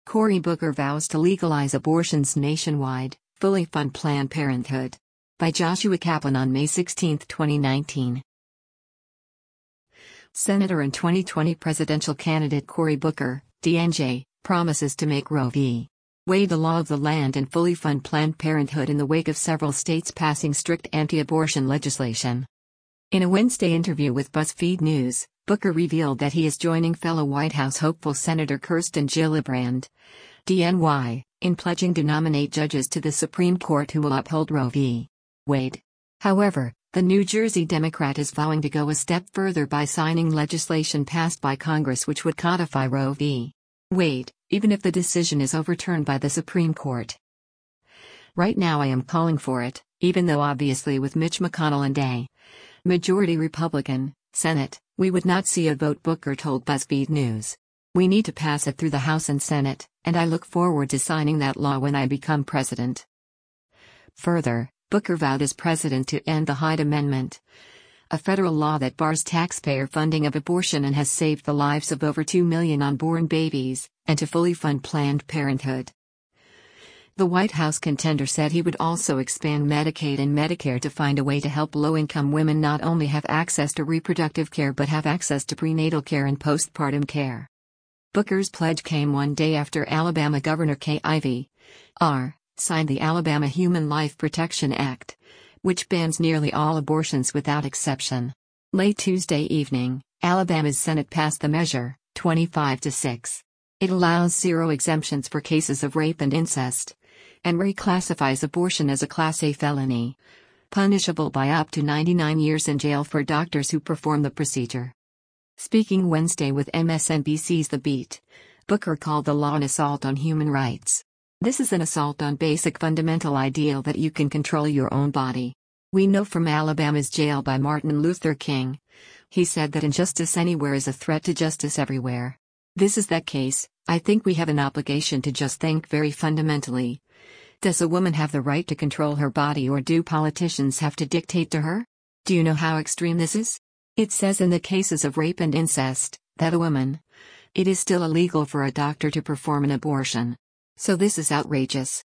Cory Booker vows to legalize abortions nationwide, fully fund Planned Parenthood. By Joshua Kaplan on May 16, 2019. Senator and 2020 presidential candidate Cory Booker, DNJ, promises to make Roe v. Wade the law of the land and fully fund Planned Parenthood in the wake of several states passing strict anti-abortion legislation. In a Wednesday interview with BuzzFeed News, Booker revealed that he is joining fellow White House hopeful Senator Kirsten Gillibrand, DNY, in pledging to nominate judges to the Supreme Court who will uphold Roe v. Wade. However, the New Jersey Democrat is vowing to go a step further by signing legislation passed by Congress which would codify Roe v. Wade, even if the decision is overturned by the Supreme Court. Right now I am calling for it, even though obviously with Mitch McConnell and a majority Republican Senate, we would not see a vote, Booker told BuzzFeed News. We need to pass it through the House and Senate, and I look forward to signing that law when I become president. Further, Booker vowed as president to end the Hyde Amendment, a federal law that bars taxpayer funding of abortion and has saved the lives of over 2 million unborn babies, and to fully fund Planned Parenthood. The White House contender said he would also expand Medicaid and Medicare to find a way to help low-income women not only have access to reproductive care but have access to prenatal care and postpartum care. Booker's pledge came one day after Alabama Governor Kay Ivey, R., signed the Alabama Human Life Protection Act, which bans nearly all abortions without exception. Late Tuesday evening, Alabama's Senate passed the measure, 25-6. It allows 0 exemptions for cases of rape and incest, and reclassifies abortion as a Class A felony, punishable by up to 99 years in jail for doctors who perform the procedure. Speaking Wednesday with MSNBC's The Beat, Booker called the law an assault on human rights. This is an assault on basic fundamental ideal that you can control your own body. We know from Alabama's jail by Martin Luther King. He said that injustice anywhere is a threat to justice everywhere. This is that case. I think we have an obligation to just think very fundamentally. Does a woman have the right to control her body, or do politicians have to dictate to her? Do you know how extreme this is? It says in the cases of rape and incest, that a woman, it is still illegal for a doctor to perform an abortion. So this is outrageous.